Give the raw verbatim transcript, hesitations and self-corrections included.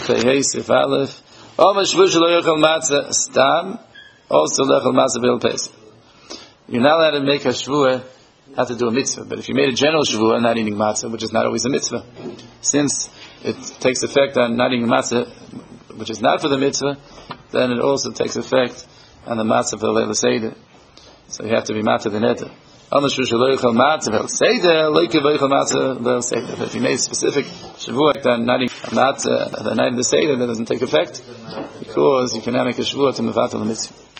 Pei Sif Aleph. Omer Shvu Shelo Yochel Matzah Stam. Also Lechel Matzah B'Il Pesach. You're not allowed to make a shvuah, have to do a mitzvah. But if you made a general shvuah, not eating matzah, which is not always a mitzvah, since it takes effect on not eating matzah, which is not for the mitzvah, then it also takes effect on the matzah for the Leila Seder. So you have to be matzah the neder. But if you made a specific shvuah on not eating matzah the night of the Seder, that doesn't take effect, because you cannot make a shvuah to mevatel the mitzvah.